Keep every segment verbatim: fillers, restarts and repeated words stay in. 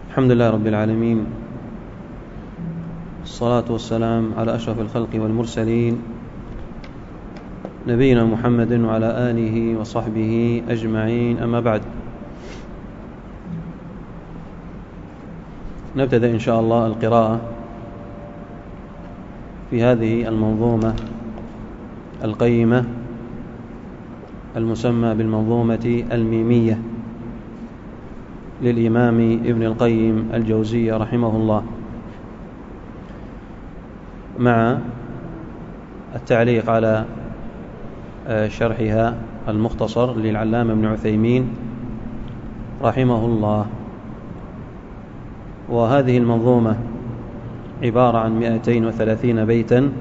الحمد لله رب العالمين، الصلاة والسلام على أشرف الخلق والمرسلين نبينا محمد وعلى آله وصحبه أجمعين، أما بعد. نبتدأ إن شاء الله القراءة في هذه المنظومة القيمة المسمى بالمنظومة الميمية للإمام ابن القيم الجوزية رحمه الله، مع التعليق على شرحها المختصر للعلامة ابن عثيمين رحمه الله. وهذه المنظومة عبارة عن مئتين وثلاثين بيتا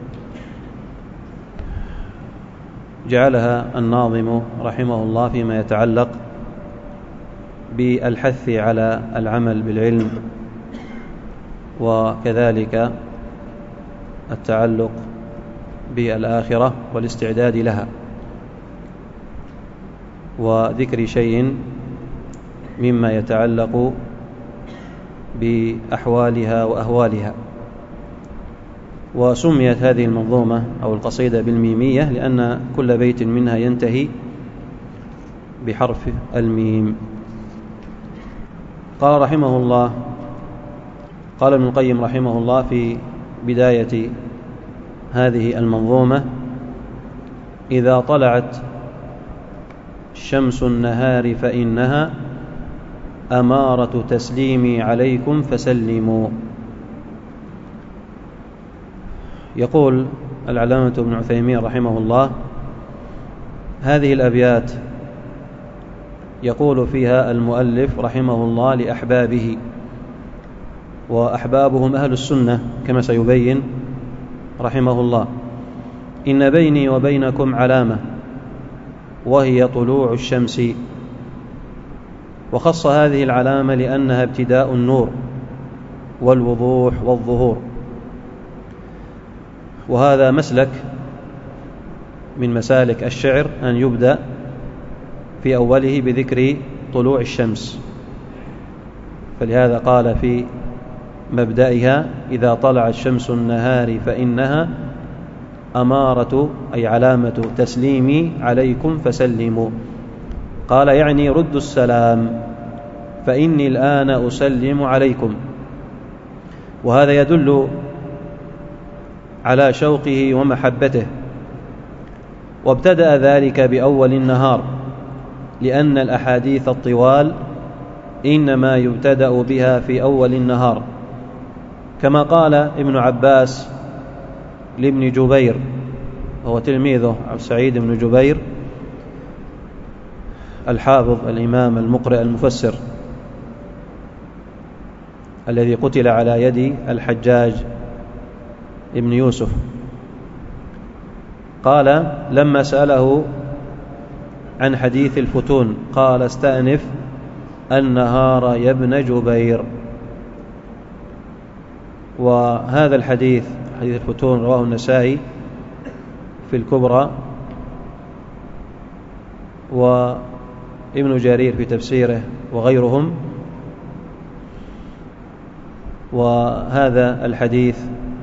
جعلها الناظم رحمه الله فيما يتعلق بالحث على العمل بالعلم، وكذلك التعلق بالآخرة والاستعداد لها، وذكر شيء مما يتعلق بأحوالها وأهوالها. وسميت هذه المنظومة أو القصيدة بالميمية لأن كل بيت منها ينتهي بحرف الميم. قال رحمه الله قال ابن القيم رحمه الله في بداية هذه المنظومة: إذا طلعت شمس النهار فإنها أمارة تسليمي عليكم فسلموا. يقول العلامة ابن عثيمين رحمه الله: هذه الأبيات يقول فيها المؤلف رحمه الله لأحبابه، وأحبابهم أهل السنة كما سيبين رحمه الله: إن بيني وبينكم علامة وهي طلوع الشمس. وخص هذه العلامة لأنها ابتداء النور والوضوح والظهور، وهذا مسلك من مسالك الشعر أن يبدأ في أوله بذكر طلوع الشمس، فلهذا قال في مبدئها: إذا طلعت شمس النهار فإنها أمارة أي علامة تسليمي عليكم فسلموا. قال يعني ردوا السلام فإني الآن أسلم عليكم. وهذا يدل على شوقه ومحبته، وابتدأ ذلك بأول النهار، لأن الأحاديث الطوال إنما يبتدأ بها في أول النهار، كما قال ابن عباس لابن جبير، وهو تلميذه عبد السعيد بن جبير الحافظ الإمام المقرئ المفسر الذي قتل على يد الحجاج ابن يوسف. قال لما سأله عن حديث الفتون قال: استأنف النهار يا ابن جبير. وهذا الحديث حديث الفتون رواه النسائي في الكبرى، وابن جرير في تفسيره وغيرهم. وهذا الحديث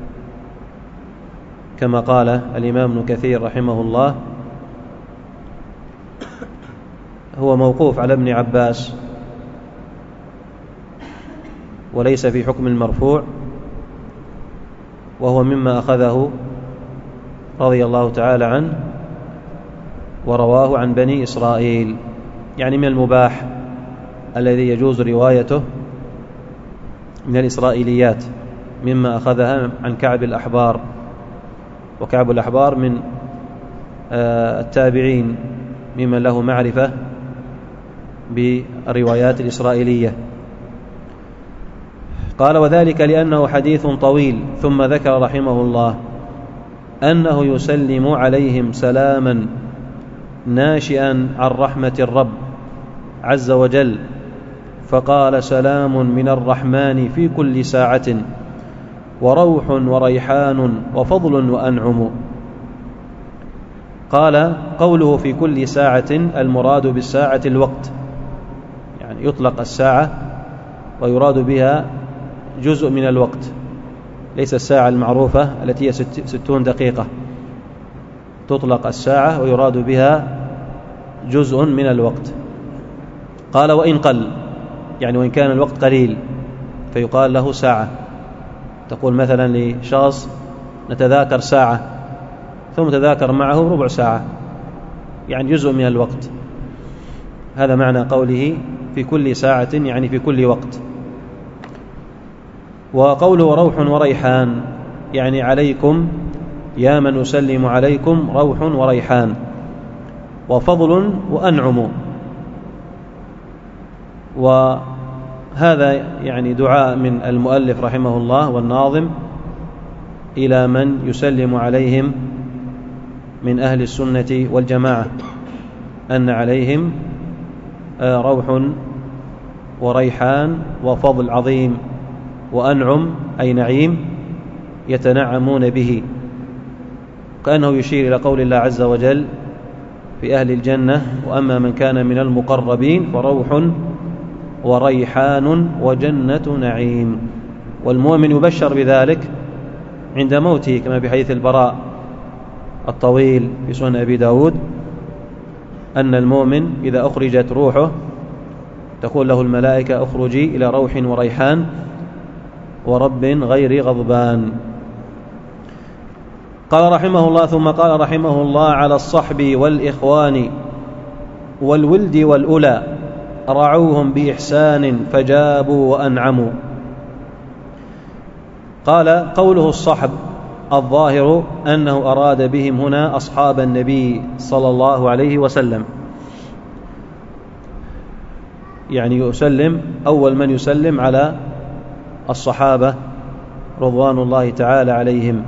كما قال الإمام ابن كثير رحمه الله هو موقوف على ابن عباس وليس في حكم المرفوع، وهو مما أخذه رضي الله تعالى عنه ورواه عن بني إسرائيل، يعني من المباح الذي يجوز روايته من الإسرائيليات، مما أخذها عن كعب الأحبار، وكعب الأحبار من التابعين ممن له معرفة بالروايات الإسرائيلية. قال: وذلك لأنه حديث طويل. ثم ذكر رحمه الله أنه يسلم عليهم سلاما ناشئا عن رحمة الرب عز وجل، فقال: سلام من الرحمن في كل ساعة، وروح وريحان وفضل وأنعم. قال: قوله في كل ساعة المراد بالساعة الوقت، يعني يطلق الساعة ويراد بها جزء من الوقت، ليس الساعة المعروفة التي هي ستون دقيقة، تطلق الساعة ويراد بها جزء من الوقت. قال وإن قل، يعني وإن كان الوقت قليل فيقال له ساعة. تقول مثلا لشخص نتذاكر ساعة، ثم تذاكر معه ربع ساعة، يعني جزء من الوقت. هذا معنى قوله في كل ساعة، يعني في كل وقت. وقوله روح وريحان، يعني عليكم يا من أسلم عليكم روح وريحان، وفضل وأنعم. وهذا يعني دعاء من المؤلف رحمه الله والناظم إلى من يسلم عليهم من أهل السنة والجماعة، أن عليهم روح وريحان وفضل عظيم وأنعم، أي نعيم يتنعمون به، كأنه يشير إلى قول الله عز وجل في أهل الجنة: وأما من كان من المقربين فروح وريحان وجنة نعيم. والمؤمن يبشر بذلك عند موته، كما في حديث البراء الطويل في سنن أبي داود، أن المؤمن إذا أخرجت روحه تقول له الملائكة: أخرجي إلى روح وريحان ورب غير غضبان. قال رحمه الله: ثم قال رحمه الله: على الصحب والإخوان والولد والأولى رعوهم بإحسان فجابوا وأنعموا. قال: قوله الصحب الظاهر أنه أراد بهم هنا أصحاب النبي صلى الله عليه وسلم، يعني يسلم أول من يسلم على الصحابة رضوان الله تعالى عليهم.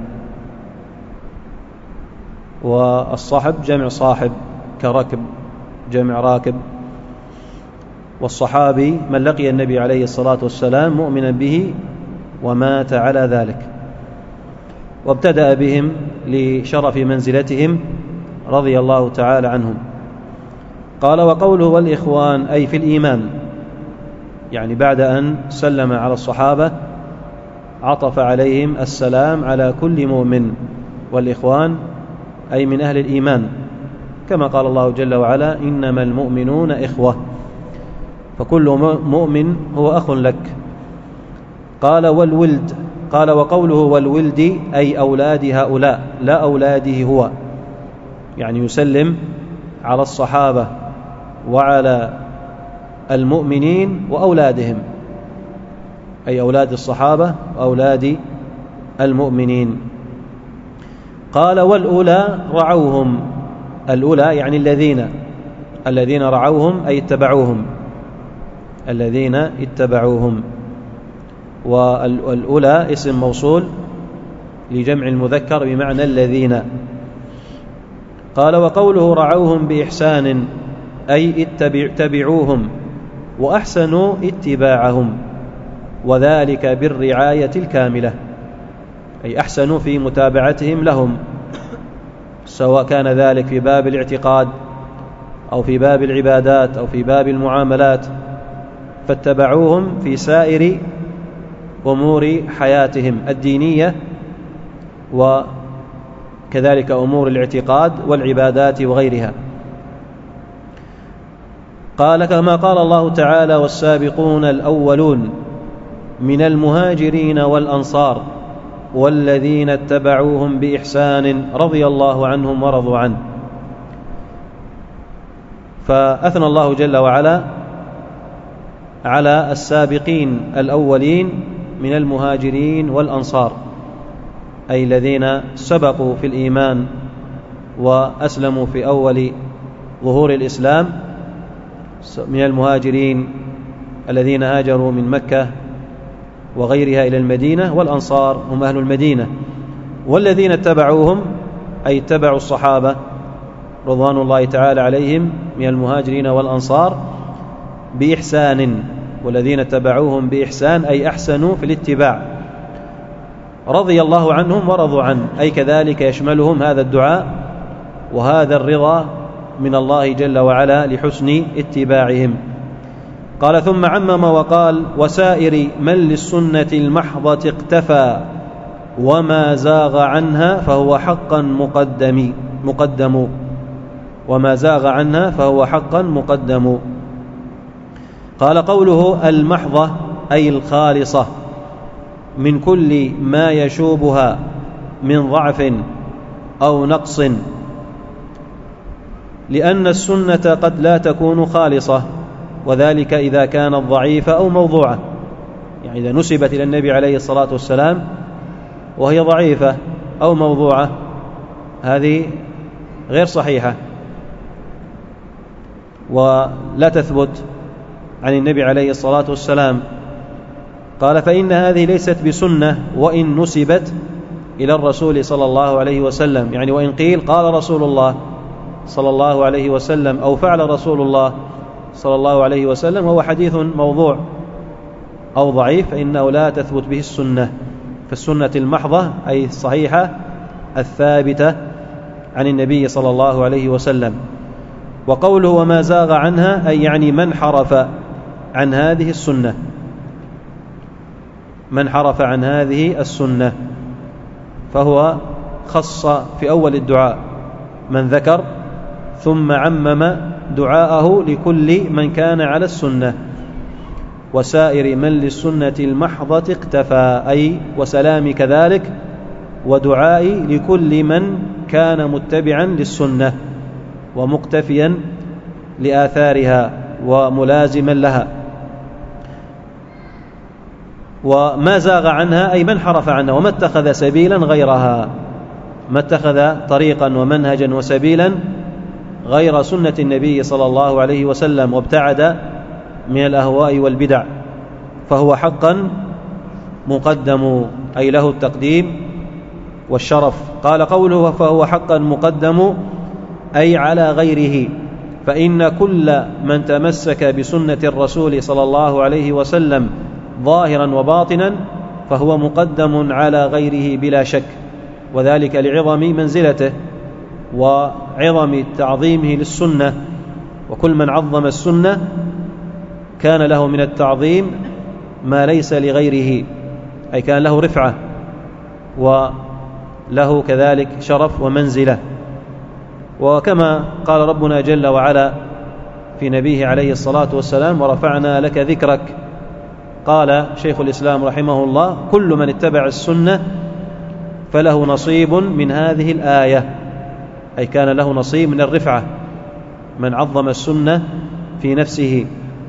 والصحب جمع صاحب، كركب جمع راكب. والصحابي من لقي النبي عليه الصلاة والسلام مؤمنا به ومات على ذلك. وابتدأ بهم لشرف منزلتهم رضي الله تعالى عنهم. قال: وقوله والإخوان أي في الإيمان، يعني بعد أن سلم على الصحابة عطف عليهم السلام على كل مؤمن. والإخوان أي من أهل الإيمان، كما قال الله جل وعلا: إنما المؤمنون إخوة، فكل مؤمن هو أخ لك. قال: والولد، قال: وقوله والولد أي أولاد هؤلاء، لا أولاده هو، يعني يسلم على الصحابة وعلى المؤمنين وأولادهم، أي أولاد الصحابة وأولاد المؤمنين. قال: والأولى رعوهم، الأولى يعني الذين الذين رعوهم أي اتبعوهم، الذين اتبعوهم. والأولى اسم موصول لجمع المذكر بمعنى الذين. قال: وقوله رعوهم بإحسان أي اتبعوهم وأحسنوا اتباعهم، وذلك بالرعاية الكاملة، أي أحسنوا في متابعتهم لهم، سواء كان ذلك في باب الاعتقاد أو في باب العبادات أو في باب المعاملات، فاتبعوهم في سائر أمور حياتهم الدينية وكذلك أمور الاعتقاد والعبادات وغيرها. قال: كما قال الله تعالى: والسابقون الأولون من المهاجرين والأنصار والذين اتبعوهم بإحسان رضي الله عنهم ورضوا عنه. فأثنى الله جل وعلا على السابقين الأولين من المهاجرين والأنصار، أي الذين سبقوا في الإيمان وأسلموا في أول ظهور الإسلام، من المهاجرين الذين هاجروا من مكة وغيرها إلى المدينة، والأنصار هم أهل المدينة. والذين اتبعوهم أي اتبعوا الصحابة رضوان الله تعالى عليهم من المهاجرين والأنصار بإحسان، والذين اتبعوهم بإحسان أي أحسنوا في الاتباع، رضي الله عنهم ورضوا عنه، أي كذلك يشملهم هذا الدعاء وهذا الرضا من الله جل وعلا لحسن اتباعهم. قال ثم عمم وقال وسائر من للسنة المحضة اقتفى وما زاغ عنها فهو حقا مقدم مقدم وما زاغ عنها فهو حقا مقدم. قال قوله المحضة أي الخالصة من كل ما يشوبها من ضعف أو نقص، لأن السنة قد لا تكون خالصة، وذلك إذا كانت ضعيفة أو موضوعة، يعني إذا نسبت إلى النبي عليه الصلاة والسلام وهي ضعيفة أو موضوعة هذه غير صحيحة ولا تثبت عن النبي عليه الصلاة والسلام. قال فإن هذه ليست بسنة وإن نسبت إلى الرسول صلى الله عليه وسلم، يعني وإن قيل قال رسول الله صلى الله عليه وسلم أو فعل رسول الله صلى الله عليه وسلم وهو حديث موضوع أو ضعيف فإنه لا تثبت به السنة. فالسنة المحضة أي الصحيحة الثابتة عن النبي صلى الله عليه وسلم. وقوله وما زاغ عنها أي يعني من حرف عن هذه السنة، من حرف عن هذه السنة، فهو خص في أول الدعاء من ذكر ثم عمم دعاءه لكل من كان على السنة. وسائر من للسنة المحضة اقتفى أي وسلام كذلك، ودعائي لكل من كان متبعا للسنة ومقتفيا لآثارها وملازما لها. وما زاغ عنها أي من حرف عنها وما اتخذ سبيلا غيرها، ما اتخذ طريقا ومنهجا وسبيلا غير سنة النبي صلى الله عليه وسلم وابتعد من الأهواء والبدع، فهو حقا مقدم أي له التقديم والشرف. قال قوله فهو حقا مقدم أي على غيره، فإن كل من تمسك بسنة الرسول صلى الله عليه وسلم ظاهرا وباطنا فهو مقدم على غيره بلا شك، وذلك لعظم منزلته وعظم تعظيمه للسنة. وكل من عظم السنة كان له من التعظيم ما ليس لغيره، أي كان له رفعة وله كذلك شرف ومنزلة. وكما قال ربنا جل وعلا في نبيه عليه الصلاة والسلام ورفعنا لك ذكرك، قال شيخ الإسلام رحمه الله كل من اتبع السنة فله نصيب من هذه الآية، أي كان له نصيب من الرفعة. من عظم السنة في نفسه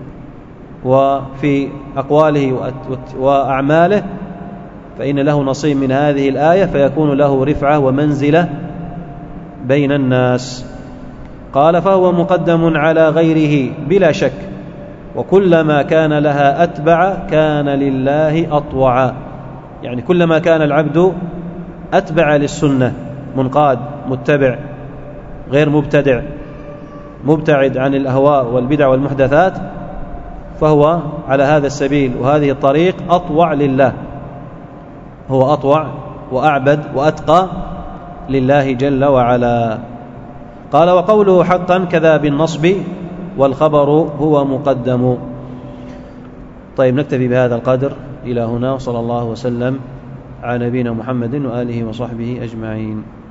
وفي أقواله وأعماله فإن له نصيب من هذه الآية، فيكون له رفعة ومنزلة بين الناس. قال فهو مقدم على غيره بلا شك، وكلما كان لها أتبع كان لله أطوع، يعني كلما كان العبد أتبع للسنة منقاد متبع غير مبتدع مبتعد عن الأهواء والبدع والمحدثات، فهو على هذا السبيل وهذه الطريق أطوع لله، هو أطوع وأعبد وأتقى لله جل وعلا. قال وقوله حقا كذا بالنصب والخبر هو مقدم. طيب نكتفي بهذا القدر إلى هنا، وصلى الله وسلم على نبينا محمد وآله وصحبه أجمعين.